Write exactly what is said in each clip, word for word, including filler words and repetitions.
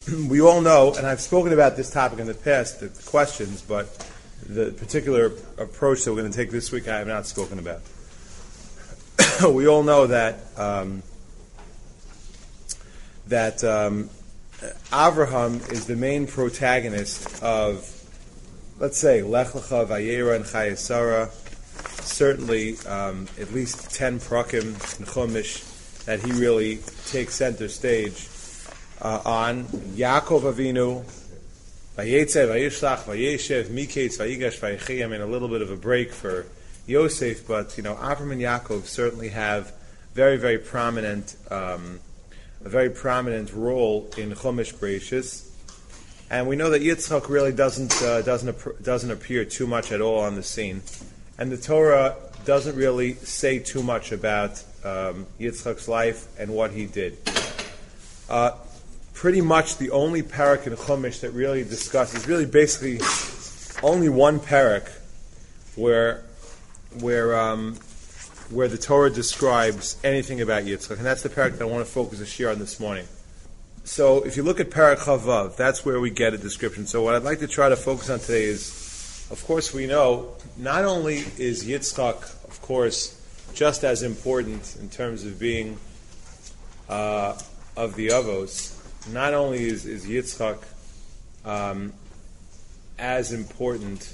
we all know, and I've spoken about this topic in the past, the questions, but the particular approach that we're going to take this week I have not spoken about. We all know that um, that um, Avraham is the main protagonist of, let's say, Lech Lecha, Vayera, and Chayesara. Certainly, um, at least ten prakim in Chumash that he really takes center stage uh, on. Yaakov Avinu, Vayetze, Vayishlach, Vayeshev, Miketz, Vayigash, Vayechi. I mean, a little bit of a break for Yosef, but you know, Avram and Yaakov certainly have very, very prominent, um, a very prominent role in Chumash Bereishis. And we know that Yitzchak really doesn't uh, doesn't doesn't appear too much at all on the scene. And the Torah doesn't really say too much about um, Yitzchak's life and what he did. Uh, pretty much the only parak in Chumash that really discusses, really basically only one parak where where um, where the Torah describes anything about Yitzchak, and that's the parak that I want to focus a shir on this morning. So if you look at parak Chavav, that's where we get a description. So what I'd like to try to focus on today is, of course, we know not only is Yitzchak, of course, just as important in terms of being uh, of the Avos, not only is, is Yitzchak um, as important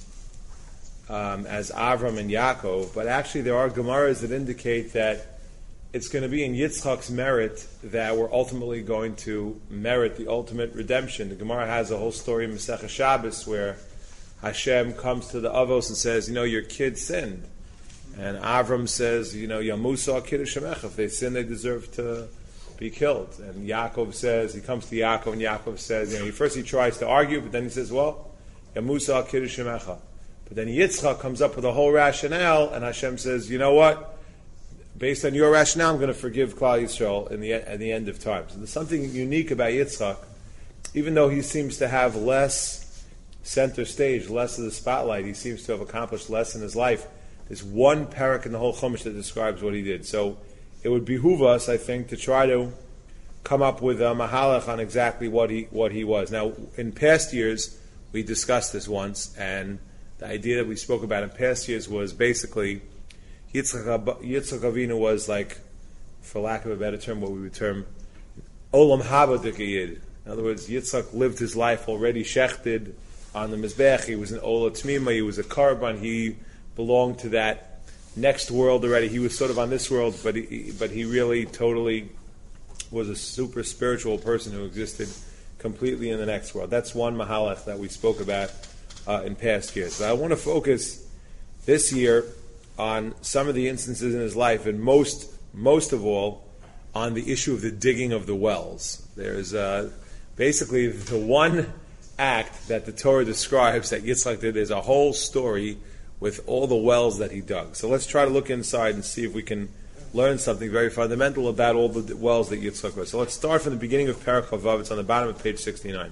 um, as Avram and Yaakov, but actually there are Gemaras that indicate that it's going to be in Yitzchak's merit that we're ultimately going to merit the ultimate redemption. The Gemara has a whole story in Masechah Shabbos where Hashem comes to the Avos and says, you know, your kid sinned. And Avram says, you know, Yamusa Kiddush Shemecha. If they sin, they deserve to be killed. And Yaakov says, he comes to Yaakov and Yaakov says, you know, first he tries to argue, but then he says, well, Yamusa Kiddush Shemecha. But then Yitzchak comes up with a whole rationale, and Hashem says, you know what? Based on your rationale, I'm going to forgive Klal Yisrael in the, at the end of time. So there's something unique about Yitzchak, even though he seems to have less center stage, less of the spotlight, he seems to have accomplished less in his life. There's one parak in the whole Chumash that describes what he did. So it would behoove us, I think, to try to come up with a mahalach on exactly what he what he was. Now, in past years, we discussed this once, and the idea that we spoke about in past years was basically Yitzchak, Yitzchak Avinu was like, for lack of a better term, what we would term Olam Haba D'Kiyid. In other words, Yitzchak lived his life already shechted on the Mizbech. He was an Ola Tmima, he was a Karban, he belonged to that next world already. He was sort of on this world, but he, but he really totally was a super spiritual person who existed completely in the next world. That's one mahalach that we spoke about uh, in past years. But I want to focus this year on some of the instances in his life, and most most of all on the issue of the digging of the wells. There's uh, basically the one act that the Torah describes that Yitzchak did. There's a whole story with all the wells that he dug. So let's try to look inside and see if we can learn something very fundamental about all the wells that Yitzchak was. So let's start from the beginning of Perek Chavav. It's on the bottom of page sixty-nine.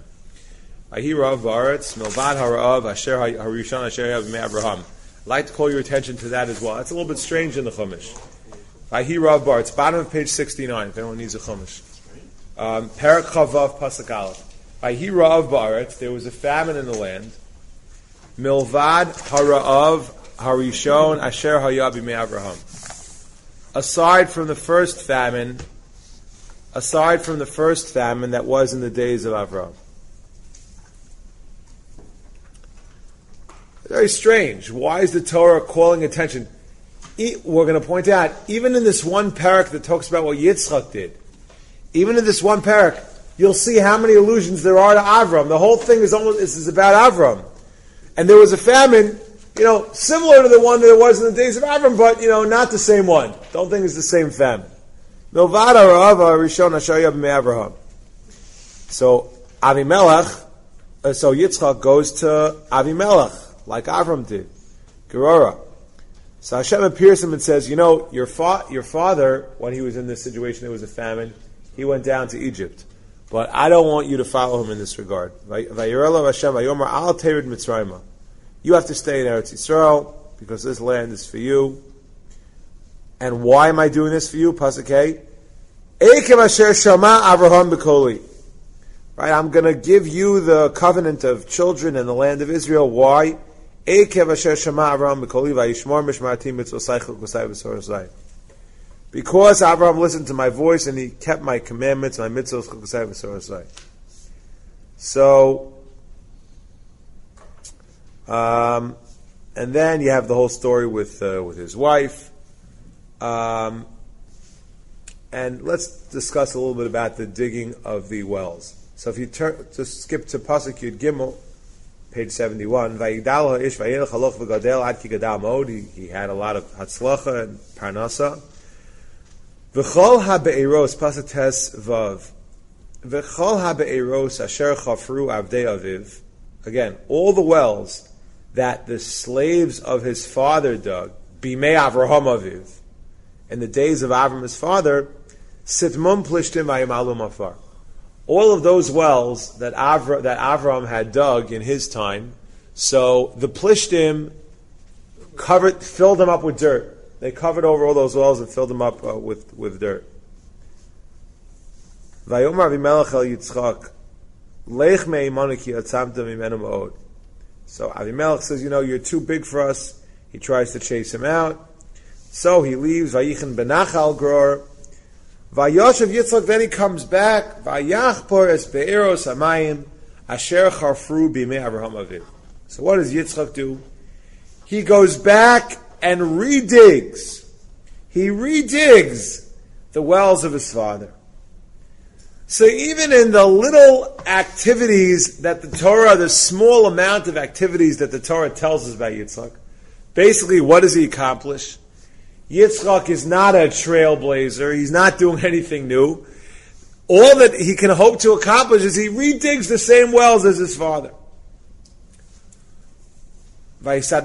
Vahi Rav Baaretz Milvad Harav Asher Harishon Asher Yav Abraham. I'd like to call your attention to that as well. That's a little bit strange in the Chumash. Vahi Rav Baaretz, bottom of page sixty-nine, if anyone needs a Chumash. Um, Perek Chavav Pasuk Aleph. Vahi Rav Baaretz, there was a famine in the land. Milvad Harav Harishon Asher Hayab B'mei Abraham. Aside from the first famine, aside from the first famine that was in the days of Avraham. Very strange. Why is the Torah calling attention? We're going to point out, even in this one parak that talks about what Yitzchak did, even in this one parak, you'll see how many allusions there are to Avram. The whole thing is almost is about Avram. And there was a famine, you know, similar to the one that there was in the days of Avram, but, you know, not the same one. Don't think it's the same famine. Milvad Harav Rishon Asher Yav B'mei Abraham. So, Avimelech, uh, so Yitzchak goes to Avimelech, like Avram did. Gerora. So Hashem appears to him and says, you know, your, fa- your father, when he was in this situation, there was a famine, he went down to Egypt. But I don't want you to follow him in this regard. You have to stay in Eretz Yisrael, because this land is for you. And why am I doing this for you? Pasuk Hey. Eikim asher shama Avraham b'koli. Right? I'm going to give you the covenant of children in the land of Israel. Why? Because Abraham listened to my voice and he kept my commandments, my mitzvot. So, um, and then you have the whole story with uh, with his wife. Um, and let's discuss a little bit about the digging of the wells. So if you turn, just skip to Pasuk Yud Gimel, page seventy-one. Vayigdal haish vayelech haloch v'gadel ad ki gadal mod. He had a lot of hatzlacha and parnasa. V'chol ha'be'eros, Pasuk Tes Vav. V'chol ha'be'eros asher chafru avdei aviv. Again, all the wells that the slaves of his father dug, bimei Avraham aviv, in the days of Avram his father, sitmum plishtim v'yimalu mafar. All of those wells that Avra, that Avram had dug in his time, so the plishtim covered, filled them up with dirt. They covered over all those wells and filled them up uh, with, with dirt. Vayomar Avimelech el Yitzchak, lech me'imanu ki atzamta mimenu ma'od. So Avimelech says, you know, you're too big for us. He tries to chase him out. So he leaves. Vayichen benachal gror. Vayoshev Yitzchak, then he comes back. Vayachpor es be'eros hamayim asher charfru b'imei Avraham aviv. So what does Yitzchak do? He goes back and redigs. He redigs the wells of his father. So even in the little activities that the Torah, the small amount of activities that the Torah tells us about Yitzchak, basically what does he accomplish? Yitzchak is not a trailblazer. He's not doing anything new. All that he can hope to accomplish is he redigs the same wells as his father. Interesting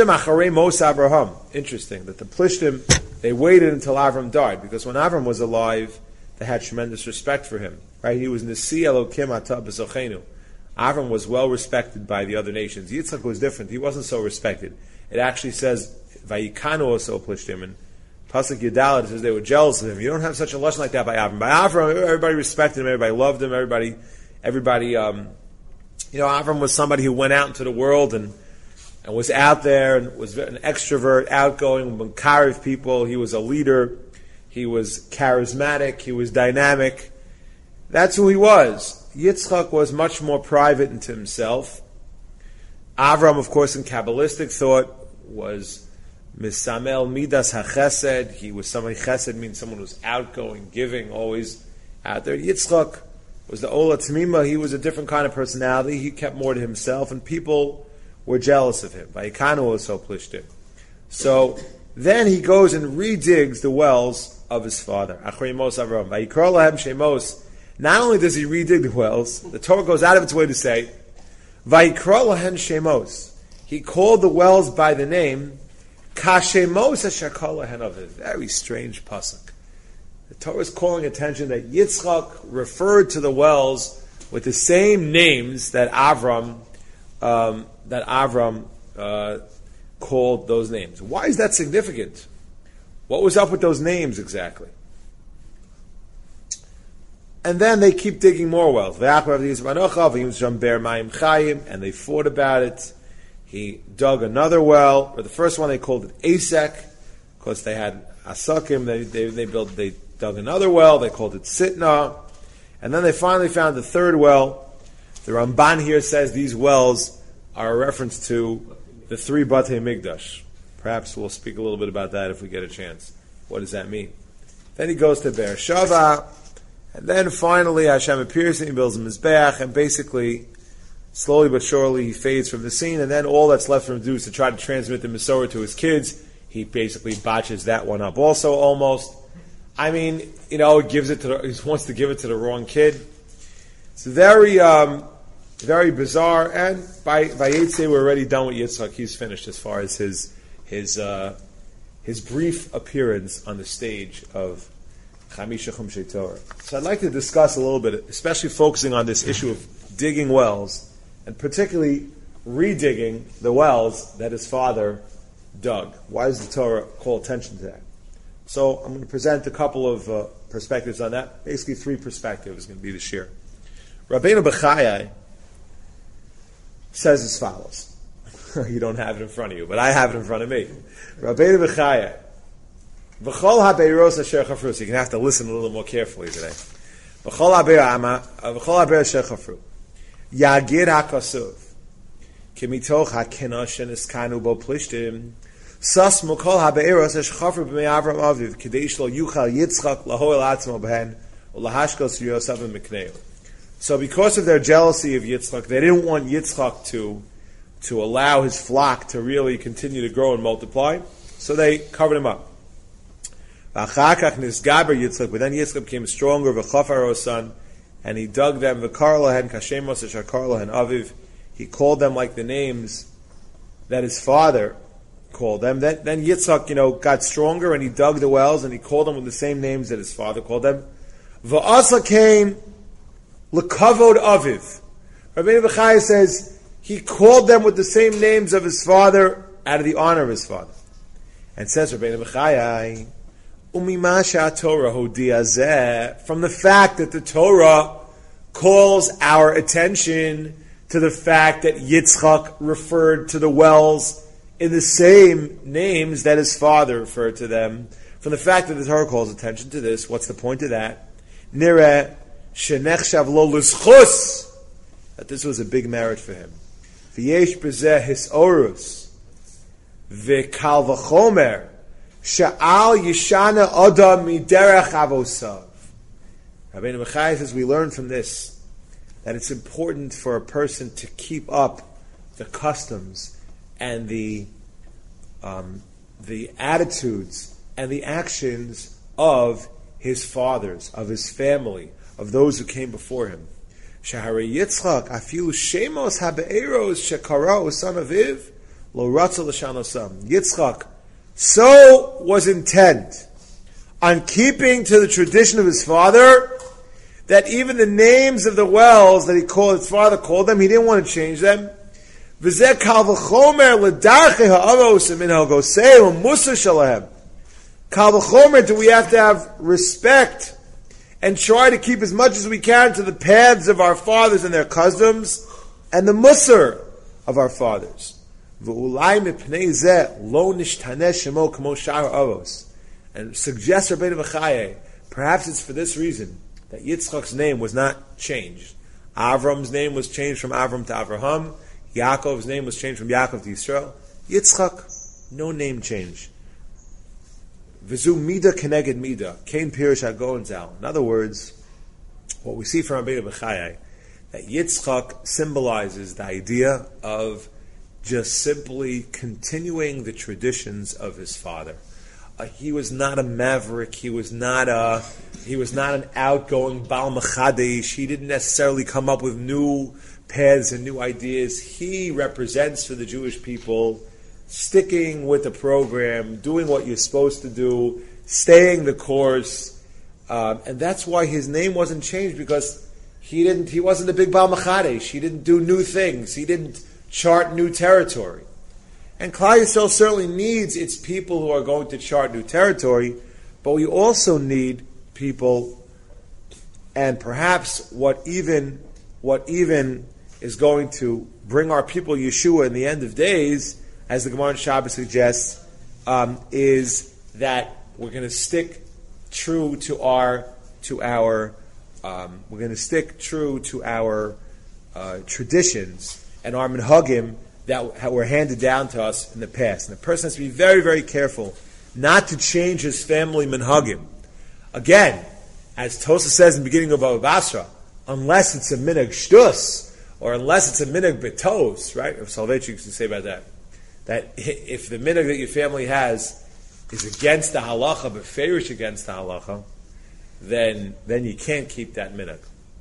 that the Plishtim, they waited until Avram died, because when Avram was alive, they had tremendous respect for him. Right? He was Nasi Elokim Ata B'Sochenu. Avram was well respected by the other nations. Yitzchak was different. He wasn't so respected. It actually says, Vayikanu also Plishtim, and Pasuk Yudalad says they were jealous of him. You don't have such a lesson like that by Avram. By Avram, everybody respected him, everybody loved him, everybody, everybody, um, you know, Avram was somebody who went out into the world and and was out there and was an extrovert, outgoing, Makariv people. He was a leader. He was charismatic. He was dynamic. That's who he was. Yitzchak was much more private into himself. Avram, of course, in Kabbalistic thought, was Misamel Midas HaChesed. He was somebody, Chesed means someone who's outgoing, giving, always out there. Yitzchak was the Ola Tamima. He was a different kind of personality. He kept more to himself, and people were jealous of him. Vayikanu also plishtim. So then he goes and redigs the wells of his father. Achrimos Avram. Vayikra lahem shemos. Not only does he redig the wells, the Torah goes out of its way to say, Vayikra lahem shemos. He called the wells by the name Kashemos Ashakal lahen aviv. Very strange pasuk. The Torah is calling attention that Yitzchak referred to the wells with the same names that Avram um, that Avram uh, called those names. Why is that significant? What was up with those names exactly? And then they keep digging more wells. And they fought about it. He dug another well. Or the first one they called it Asek, because they had Asakim. They, they, they built. They dug another well. They called it Sitna. And then they finally found the third well. The Ramban here says these wells are a reference to the three Batei Migdash. Perhaps we'll speak a little bit about that if we get a chance. What does that mean? Then he goes to Beersheba, and then finally Hashem appears and he builds a Mizbeach, and basically, slowly but surely, he fades from the scene, and then all that's left for him to do is to try to transmit the Masorah to his kids. He basically botches that one up also, almost. I mean, you know, he gives it to the, he wants to give it to the wrong kid. It's very, um, very bizarre, and by by Yitzchak we're already done with Yitzchak. He's finished as far as his his uh, his brief appearance on the stage of Chamisha Chumshei Torah. So I'd like to discuss a little bit, especially focusing on this issue of digging wells, and particularly redigging the wells that his father dug. Why does the Torah call attention to that? So I'm going to present a couple of uh, perspectives on that. Basically, three perspectives is going to be the shir. Rabbeinu Bechayai says as follows. You don't have it in front of you, but I have it in front of me. Rabbeinu Bechayai, V'chol ha'beiros asher chafru. So you're going to have to listen a little more carefully today. V'chol ha'beir asher chafru. Yagir ha'kasuv. Kimitoch ha'kena sheniskanu bo plishtim. Sas mukol ha'beiros asher chafru b'mei Avram aviv. K'dei shlo yuchal Yitzchak lahoel atzmo b'hen. Ulahashkol siyosaf v'mikneu. So because of their jealousy of Yitzchak, they didn't want Yitzchak to, to allow his flock to really continue to grow and multiply. So they covered him up. But then Yitzchak became stronger, son, and he dug them, aviv. He called them like the names that his father called them. Then, then Yitzchak, you know, got stronger, and he dug the wells, and he called them with the same names that his father called them. V'asa came l'kavod aviv. Rabbeinu Bechayai says he called them with the same names of his father out of the honor of his father. And says Rabbeinu Bechayai, from the fact that the Torah calls our attention to the fact that Yitzchak referred to the wells in the same names that his father referred to them, from the fact that the Torah calls attention to this, what's the point of that? Nireh shenechshav lo l'zchus, that this was a big merit for him. V'yesh b'zeh hisorus v'kal v'chomer Sha'al Yishana Adam Miderech Avosav. Rabbeinu Bechayai says we learn from this that it's important for a person to keep up the customs and the um, the attitudes and the actions of his fathers, of his family, of those who came before him. Shahari Yitzchak Afilu Shemos Habe'eros Shekarao Son of Iv Lo Ratza L'Shanosam. Yitzchak so was intent on keeping to the tradition of his father that even the names of the wells that he called his father called them, he didn't want to change them. V'zeh kal v'chomer l'darchei ha'avos minhal gosei u'musa shalahem. Kal v'chomer, do we have to have respect and try to keep as much as we can to the paths of our fathers and their customs and the musar of our fathers. And suggests Rabbeinu Bechayai, perhaps it's for this reason that Yitzchak's name was not changed. Avram's name was changed from Avram to Avraham. Yaakov's name was changed from Yaakov to Yisrael. Yitzchak, no name change. V'zu mida keneged mida, kein pirish hagoen zal. In other words, what we see from Rabbeinu Bechayai, that Yitzchak symbolizes the idea of just simply continuing the traditions of his father. Uh, he was not a maverick. He was not a. He was not an outgoing Baal Mechadesh. He didn't necessarily come up with new paths and new ideas. He represents for the Jewish people sticking with the program, doing what you're supposed to do, staying the course, um, and that's why his name wasn't changed, because he didn't. He wasn't a big Baal Mechadesh. He didn't do new things. He didn't chart new territory. And Klal Yisrael certainly needs its people who are going to chart new territory, but we also need people, and perhaps what even what even is going to bring our people Yeshua in the end of days, as the Gemara in Shabbos suggests, um, is that we're going to stick true to our to our um, we're going to stick true to our uh, traditions and our minhagim that were handed down to us in the past. And the person has to be very, very careful not to change his family minhagim. Again, as Tosa says in the beginning of Baba Basra, unless it's a minhag shtus, or unless it's a minhag betos, right? Or Soloveitchik used to say about that. That if the minhag that your family has is against the halacha, but fairish against the halacha, then then you can't keep that minhag.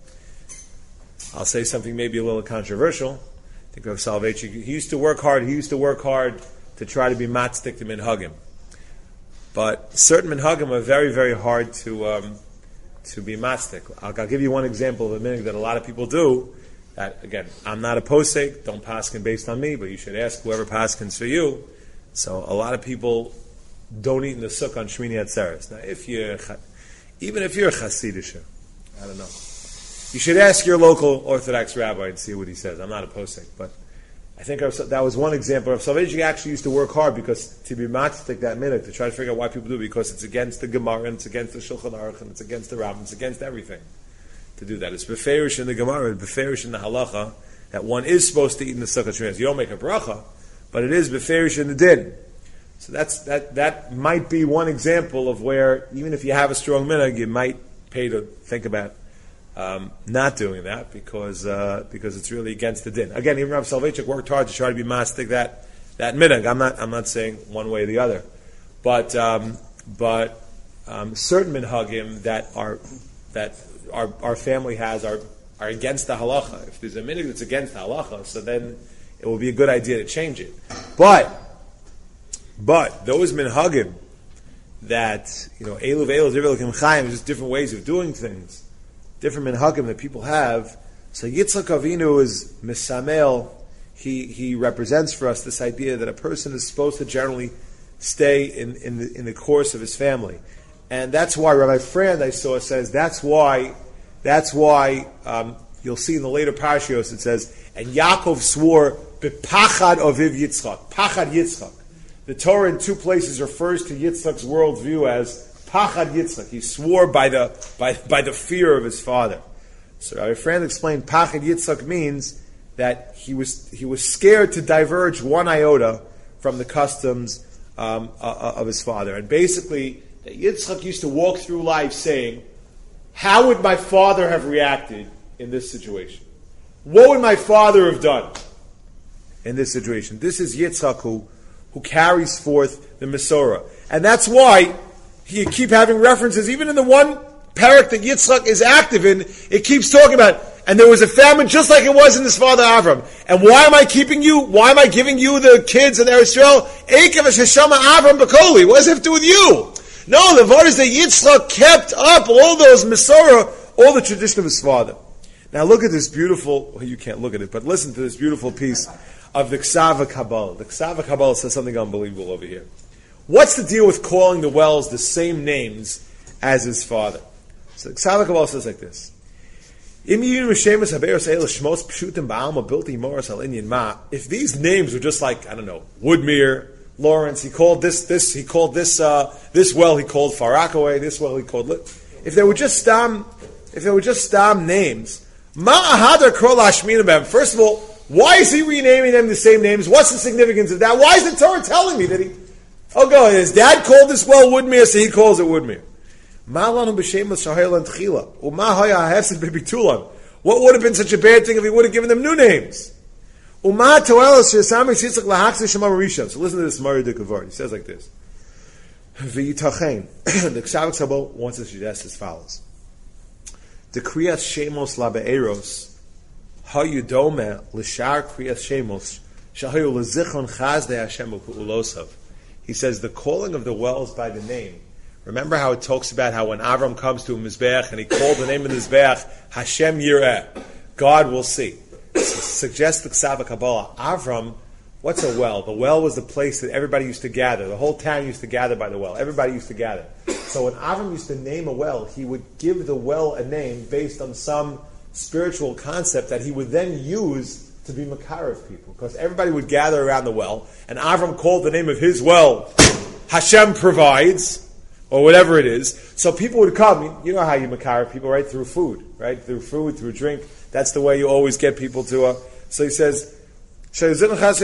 I'll say something maybe a little controversial. Think of Soloveitchik. He used to work hard. He used to work hard to try to be matzdik to minhagim. But certain minhagim are very, very hard to um, to be matzdik. I'll, I'll give you one example of a minhag that a lot of people do. That again, I'm not a posek. Don't paskin based on me, but you should ask whoever paskins for you. So a lot of people don't eat in the sukkah on Shmini Atzeres. Now, if you even if you're a chasidisha, I don't know. You should ask your local Orthodox rabbi and see what he says. I'm not opposing, but I think that was one example. Rav Soloveitchik actually used to work hard because to be matzik that minute to try to figure out why people do it, because it's against the Gemara and it's against the Shulchan Aruch and it's against the Rambam, it's against everything to do that. It's beferish in the Gemara, beferish in the Halacha that one is supposed to eat in the Sukkot Shmini. You don't make a bracha, but it is beferish in the din. So that's that. That might be one example of where even if you have a strong minhag, you might pay to think about Um, not doing that because uh, because it's really against the din. Again, even Rav Soloveitchik worked hard to try to be mastic that that minhag. I'm not I'm not saying one way or the other, but um, but um, certain minhagim that are that our our family has are are against the halacha. If there's a minhag that's against the halacha, so then it will be a good idea to change it. But but those minhagim that you know elu ve'elu zivil chayim, just different ways of doing things. Different minhagim that people have. So Yitzchak Avinu is misamel. He he represents for us this idea that a person is supposed to generally stay in, in the in the course of his family, and that's why Rabbi Frand I saw says that's why that's why um, you'll see in the later parashios it says, and Yaakov swore bepachad aviv Yitzchak, pachad Yitzchak. The Torah in two places refers to Yitzchak's worldview as Pachad Yitzchak. He swore by the by by the fear of his father. So Rabbi Frand explained Pachad Yitzchak means that he was he was scared to diverge one iota from the customs um, uh, of his father. And basically, that Yitzchak used to walk through life saying, "How would my father have reacted in this situation? What would my father have done in this situation?" This is Yitzchak who who carries forth the Mesorah, and that's why. You keep having references, even in the one parak that Yitzchak is active in, it keeps talking about, and there was a famine just like it was in his father Avram. And why am I keeping you? Why am I giving you the kids in Eretz Yisrael? Ekev Hashama Avram Bakoli. What does it have to do with you? No, the word is that Yitzchak kept up all those Mesorah, all the tradition of his father. Now look at this beautiful, well, you can't look at it, but listen to this beautiful piece of the Ksava Kabbalah. The Ksava Kabbalah says something unbelievable over here. What's the deal with calling the wells the same names as his father? So the Ksava Kabbalah says like this. If these names were just like, I don't know, Woodmere, Lawrence, he called this, this, he called this, uh, this well he called Far Rockaway, this well he called, if they were just stam, if they were just stam names, first of all, why is he renaming them the same names? What's the significance of that? Why is the Torah telling me that he, oh, go. His dad called this well Woodmere, so he calls it Woodmere. What would have been such a bad thing if he would have given them new names? So listen to this Mari de Kavar. He says like this. The Ksavak Sabo wants to suggest as follows. The Kriyas Shemos Labe'eros Hayudome L'shar Kriyas Shemos Shahayu L'zichon Chazdei Hashem U'ulosav. He says the calling of the wells by the name. Remember how it talks about how when Avram comes to a Mizbeach and he called the name of the Mizbeach Hashem Yireh, God will see. Suggests the Ksava Kabbalah. Avram, what's a well? The well was the place that everybody used to gather. The whole town used to gather by the well. Everybody used to gather. So when Avram used to name a well, he would give the well a name based on some spiritual concept that he would then use to be makar of people, because everybody would gather around the well, and Avram called the name of his well, Hashem provides, or whatever it is. So people would come. You know how you makar people, right? Through food, right? Through food, through drink. That's the way you always get people to. Uh, so he says, I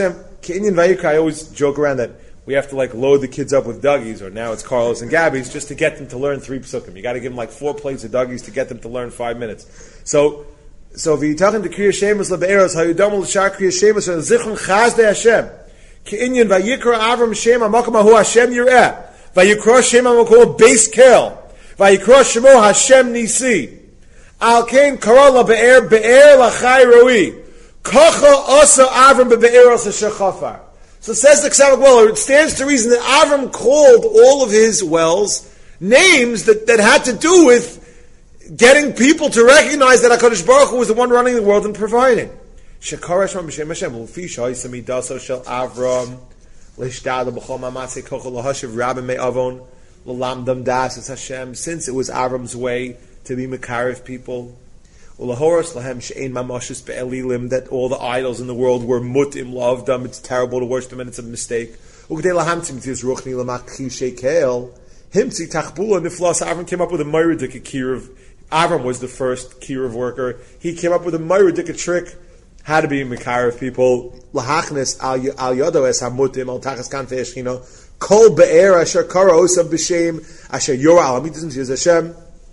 always joke around that we have to like load the kids up with Dougies, or now it's Carlos and Gabby's, just to get them to learn three psukim. You got to give them like four plates of Dougies to get them to learn five minutes. So. So if you tell him to kriya shemus lebe'eros, how you don't l'shar kriya shemus and zichron chazdei Hashem, ke'inyan vayikra Avram Shem ha'makom hahu Hashem yireh, vayikra Shem ha'makom beis kel, vayikra Shemo Hashem nisi, al kein kara lebe'er be'er lachai roi, kacha asa Avram be'eros ha'shechafar. So says the Ksavak well, it stands to reason that Avram called all of his wells names that, that had to do with getting people to recognize that HaKadosh Baruch Hu was the one running the world and providing. Shekar Hashem b'shem Hashem l'fi sha'isa midaso shel Avram l'shtad l'b'chol ma'atzei kochel l'hashiv rabbi me'avon l'lamdam das es Hashem. Since it was Avram's way to be makar of people, Ulahoros lahem she'ein mamashis be'elilim, that all the idols in the world were mutim lovdam. It's terrible to worship them and it's a mistake. Ugdei lahamtim tiz ruchni lamakchi shekel. Himtzi tachbula niflas. Avram came up with a myridik kiruv. Avram was the first kiruv worker. He came up with a myridik trick how to be a mekar of people. Lahachnes al yodo es hamutim al tachas kanfei eshchino. Kol be'er asher kara osav b'shem asher yora al amitzim tiz Hashem.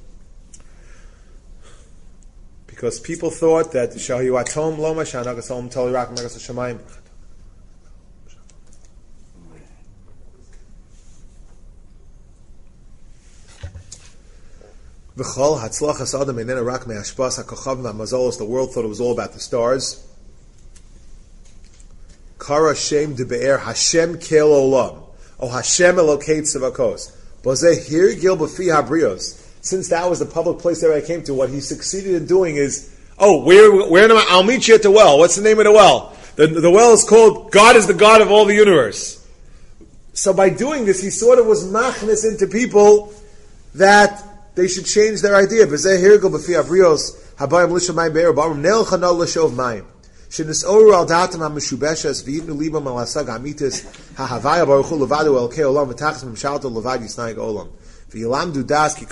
Because people thought that Shahu Atom Loma Shanagasam Talirak Megas Shamayim. V'chol Hatzlachas Adam Einena Rak Me'ashpas HaKochav Ma'mazolos. The world thought it was all about the stars. Kara Shem De Be'er Hashem Kel Olam. Oh Hashem Elokei Tzavakos. Bozeh Hir Gil B'fi Habrios. Since that was the public place that I came to, what he succeeded in doing is, oh, where, where am I? I'll meet you at the well. What's the name of the well? The, the well is called God is the God of all the universe. So by doing this, he sort of was machnis into people that they should change their idea. B'zeh hirgul b'fi abrios habayim l'shamayim be'er b'arum nel chanol l'shov mayim. Shenesoru al datam ha-meshubeshes v'yitnu libam al asag amitis ha-havaya baruch hu levadu el kei olam v'tachas m'mshalto levad yisnayig olam. And he would try to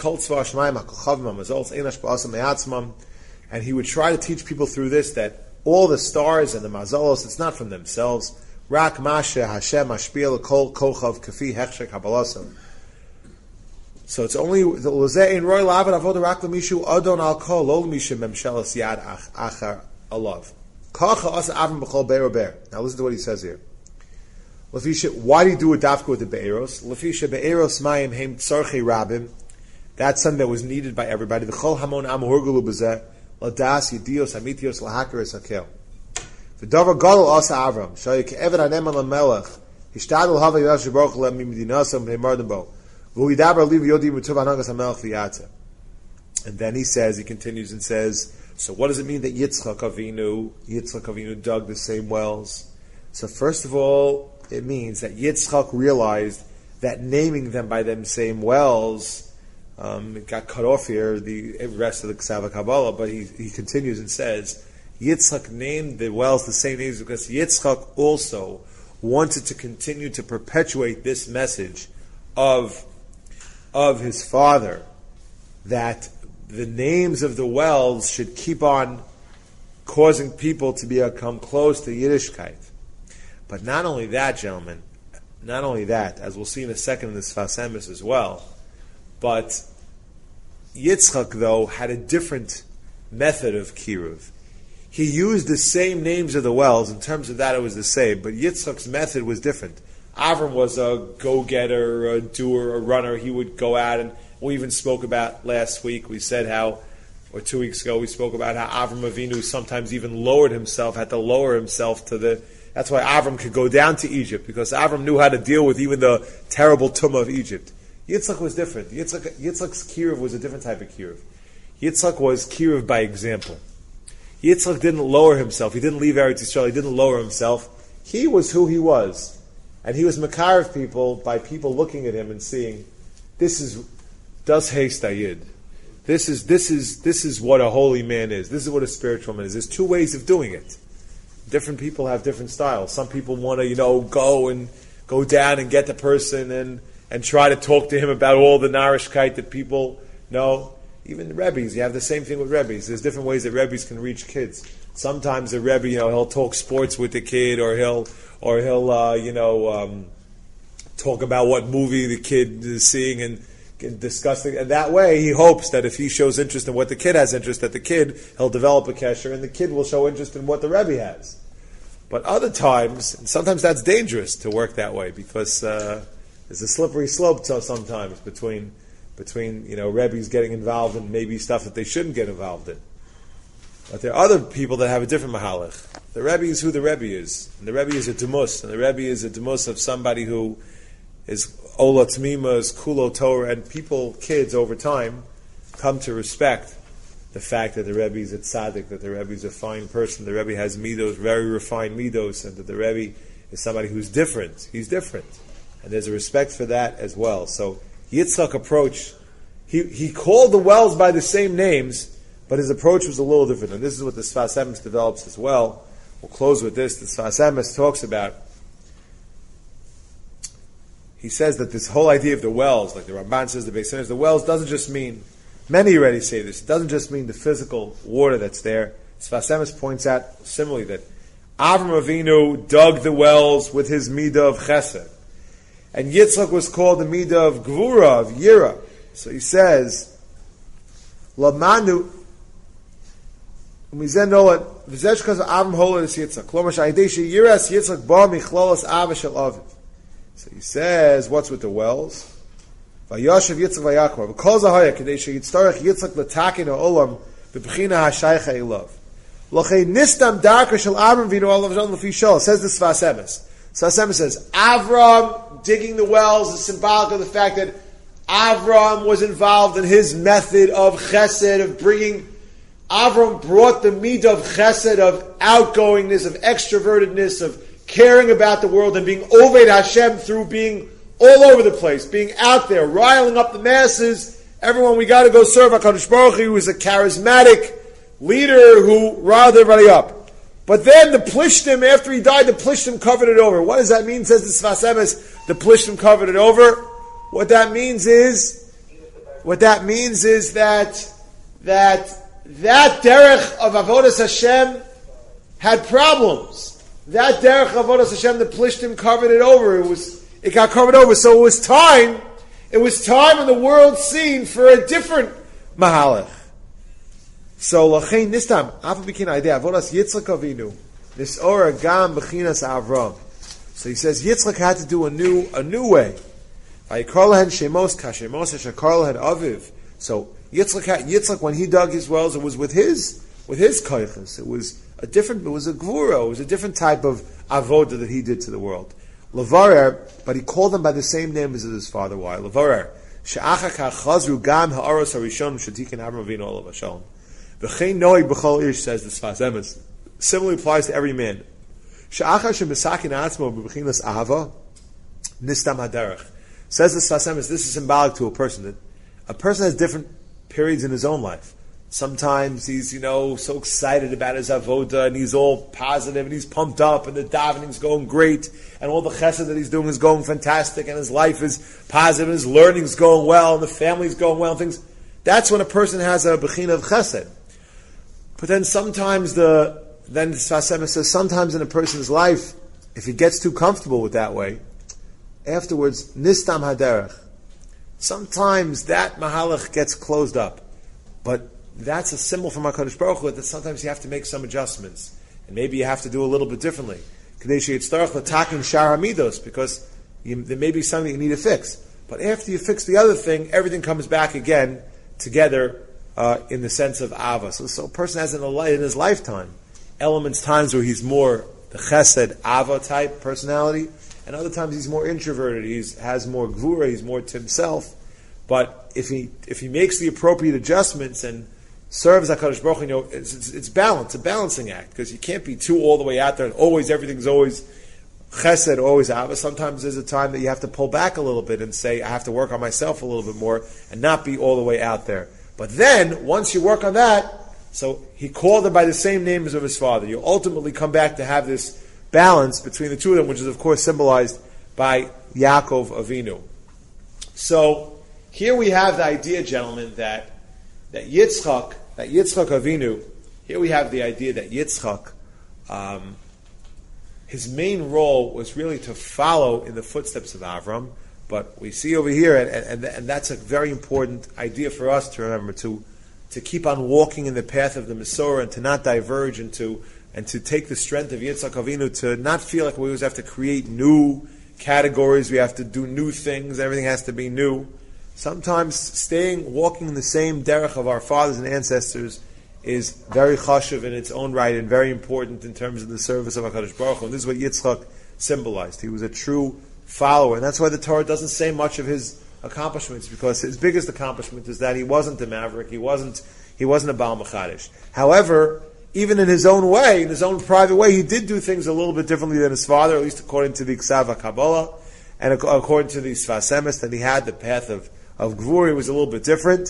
teach people through this that all the stars and the mazalos, it's not from themselves. Rak masha Hashem ashpil kol kochav kafi hechshek habalasam. So it's only the lozeh in roy lavad avodah rak lemishu adon al kol lo lemishu memshelas yad achar alav. Kacha asa avim b'chol be'er be'er. Now listen to what he says here. Why do you do a dafka with the be'eros? Lefisha be'eros mayim heim tzarchei rabim. That's something that was needed by everybody. V'chol hamon am hurgulu b'zeh ladas yedios amitios lahakeres hakel. V'davar gadol asa Avram shayik eved hanem al melech hishtadol hava yosh baruch le mimidinasam heimardembo v'uidaber liv yodi mutuv anagas hamelech v'yatze. And then he says, he continues and says, so what does it mean that Yitzchak Avinu, Yitzchak Avinu dug the same wells? So first of all, it means that Yitzchak realized that naming them by them same wells, um, it got cut off here, the rest of the Ksava Kabbalah, but he, he continues and says, Yitzchak named the wells the same names because Yitzchak also wanted to continue to perpetuate this message of, of his father, that the names of the wells should keep on causing people to become close to Yiddishkeit. But not only that, gentlemen, not only that, as we'll see in a second in the Sfas Emes as well, but Yitzchak, though, had a different method of kiruv. He used the same names of the wells. In terms of that, it was the same, but Yitzchak's method was different. Avram was a go-getter, a doer, a runner. He would go out, and we even spoke about last week, we said how, or two weeks ago, we spoke about how Avram Avinu sometimes even lowered himself, had to lower himself to the... That's why Avram could go down to Egypt, because Avram knew how to deal with even the terrible tumah of Egypt. Yitzchak was different. Yitzchak, Yitzchak's kiruv was a different type of kiruv. Yitzchak was kiruv by example. Yitzchak didn't lower himself. He didn't leave Eretz Yisrael. He didn't lower himself. He was who he was. And he was makar of people by people looking at him and seeing, this is, das heist ayid. This is, this is, this is what a holy man is. This is what a spiritual man is. There's two ways of doing it. Different people have different styles. Some people want to, you know, go and go down and get the person and, and try to talk to him about all the narishkeit that people know. Even the Rebbes, you have the same thing with Rebbes. There's different ways that Rebbes can reach kids. Sometimes the Rebbe, you know, he'll talk sports with the kid, or he'll, or he'll, uh, you know, um, talk about what movie the kid is seeing and, and discuss it. And that way, he hopes that if he shows interest in what the kid has interest, that the kid, he'll develop a kesher, and the kid will show interest in what the Rebbe has. But other times, and sometimes that's dangerous to work that way, because uh, there's a slippery slope to sometimes between, between you know, Rebbes getting involved in maybe stuff that they shouldn't get involved in. But there are other people that have a different mahalach. The Rebbe is who the Rebbe is. And the Rebbe is a demus. And the Rebbe is a demus of somebody who is Ola Tmima, is Kulo Torah, and people, kids, over time, come to respect the fact that the Rebbe is a tzaddik, that the Rebbe is a fine person, the Rebbe has midos, very refined midos, and that the Rebbe is somebody who's different. He's different. And there's a respect for that as well. So Yitzchak approach, he, he called the wells by the same names, but his approach was a little different. And this is what the Sfas Emes develops as well. We'll close with this. The Sfas Emes talks about, he says that this whole idea of the wells, like the Ramban says, the Beis Hillel, the wells doesn't just mean, many already say this, it doesn't just mean the physical water that's there. Sfas Emes points out similarly that Avram Avinu dug the wells with his midah of chesed. And Yitzchak was called the midah of gvura, of yira. So he says, Lamanu, Umizen nolat, v'zesh kaz Avram hola is Yitzchak. Klomash aideshi yiras Yitzchak ba michlolas ava shel aviv. So he says, what's with the wells? Vayashav Yitzchak vayakmar. V'kol zahaya kadeshi yitztarech Yitzchak l'takin ha'olam b'bchina ha'shaycha ilav. L'chei nistam darka shel Avram v'inu olav zon l'fi shol. Says the Sfas Emes. Sfas Emes says, Avram digging the wells is symbolic of the fact that Avram was involved in his method of chesed, of bringing, Avram brought the midah of chesed, of outgoingness, of extrovertedness, of caring about the world and being Oved Hashem through being all over the place, being out there, riling up the masses. Everyone, we got to go serve HaKadosh Baruch Hu. He was a charismatic leader who riled everybody up. But then the Plishtim, after he died, the Plishtim covered it over. What does that mean, says the Sfas Emes? The Plishtim covered it over. What that means is, what that means is that, that, that derech of Avodas Hashem had problems. That derech of Avodas Hashem, the Plishtim covered it over. It was, it got covered over. So it was time, it was time in the world scene for a different Mahalach. So Lachein Nistam, Afa Bikin Aideh, Avodas Yitzchak Avinu, Nisora Gam Bechinas Avram. So he says Yitzchak had to do a new, a new way. Vayikol Lehen Shemos Kashemos Shekar Lehen Aviv. So Yitzchak, had, Yitzchak, when he dug his wells, it was with his, with his koiches. It was a different, it was a gvura, it was a different type of avoda that he did to the world. Lavarer, but he called them by the same name as his father. Why? Lavarer. She'achaka chazru gam ha'aros harishon shetikin Avram Avinu olav hashalom. V'chein noig b'chol ish, says the Sfas Emes. Similarly applies to every man. She'achar she'mesakin atzmo b'bechinas ahava nistam haderech. Says the Sfas Emes, this is symbolic to a person, that a person has different periods in his own life. Sometimes he's, you know, so excited about his avoda, and he's all positive, and he's pumped up, and the davening's going great, and all the chesed that he's doing is going fantastic, and his life is positive, and his learning's going well, and the family's going well, and things. That's when a person has a bechina of chesed. But then sometimes the, then the Sfas Emes says, sometimes in a person's life, if he gets too comfortable with that way, afterwards, nistam haderech. Sometimes that mahalach gets closed up. But that's a symbol from HaKadosh Baruch Hu that sometimes you have to make some adjustments. And maybe you have to do a little bit differently. Because you, there may be something you need to fix. But after you fix the other thing, everything comes back again together uh, in the sense of Ava. So, so a person has in, a, in his lifetime elements, times where he's more the Chesed, Ava type personality, and other times he's more introverted, he has more Gvura, he's more to himself. But if he if he makes the appropriate adjustments and serves HaKadosh Baruch Hu, you know, it's, it's, it's balance, a balancing act, because you can't be too all the way out there and always everything's always chesed, always ava. Sometimes there's a time that you have to pull back a little bit and say, I have to work on myself a little bit more and not be all the way out there. But then, once you work on that, so he called him by the same name as of his father. You ultimately come back to have this balance between the two of them, which is of course symbolized by Yaakov Avinu. So, here we have the idea, gentlemen, that that Yitzchak, that Yitzchak Avinu, here we have the idea that Yitzchak, um, his main role was really to follow in the footsteps of Avram, but we see over here, and, and, and that's a very important idea for us to remember, to to keep on walking in the path of the Masorah and to not diverge and to, and to take the strength of Yitzchak Avinu to not feel like we always have to create new categories, we have to do new things, everything has to be new. Sometimes staying, walking in the same derech of our fathers and ancestors is very chashuv in its own right and very important in terms of the service of HaKadosh Baruch Hu. And this is what Yitzchak symbolized. He was a true follower. And that's why the Torah doesn't say much of his accomplishments, because his biggest accomplishment is that he wasn't a maverick, he wasn't he wasn't a Baal Machadish. However, even in his own way, in his own private way, he did do things a little bit differently than his father, at least according to the Ksav HaKabbalah, and according to the Sfas Emes, that he had the path of of Gvura was a little bit different,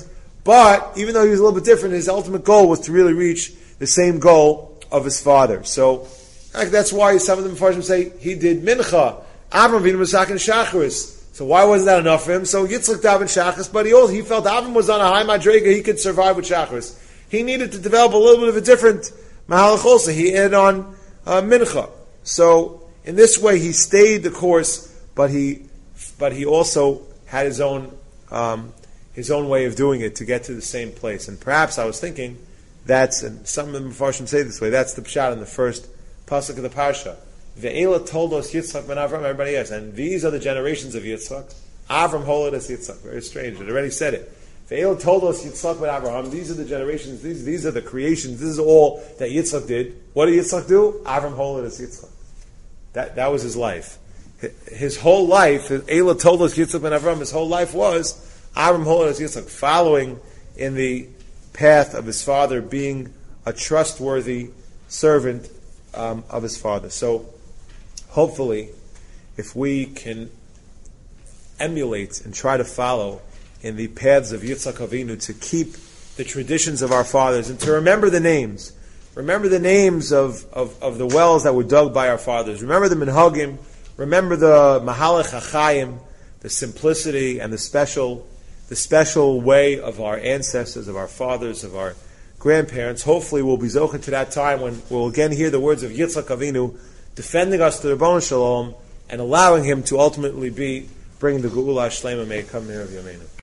But even though he was a little bit different, his ultimate goal was to really reach the same goal of his father. So that's why some of the Mepharshim say he did mincha. Avram Avinu was masakin shacharis. So why wasn't that enough for him? So Yitzchak davened shacharis, but he also he felt Avram was on a high madrega, he could survive with shacharis. He needed to develop a little bit of a different mahalach also. He added on uh, mincha. So in this way, he stayed the course, but he but he also had his own um, his own way of doing it to get to the same place. And perhaps I was thinking that's, and some of the Mepharshim say this way, that's the pshat in the first pasuk of the parsha. Ve'ela told us Yitzchak ben Avram, everybody else, and these are the generations of Yitzchak. Avram holed as Yitzchak. Very strange. It already said it. Ve'ela told us Yitzchak ben Avraham. These are the generations. These these are the creations. This is all that Yitzchak did. What did Yitzchak do? Avram holed as Yitzchak. That that was his life. His whole life. Ve'ela told us Yitzchak ben Avram. His whole life was Avram holed as Yitzchak, following in the path of his father, being a trustworthy servant um, of his father. So, hopefully, if we can emulate and try to follow in the paths of Yitzchak Avinu, to keep the traditions of our fathers and to remember the names, remember the names of, of, of the wells that were dug by our fathers, remember the minhagim, remember the mahalach hachayim, the simplicity and the special the special way of our ancestors, of our fathers, of our grandparents. Hopefully we'll be zochen to that time when we'll again hear the words of Yitzchak Avinu defending us to the Ribono Shel Olam and allowing him to ultimately be bringing the Geula Shlema. May it come near of Yameinu.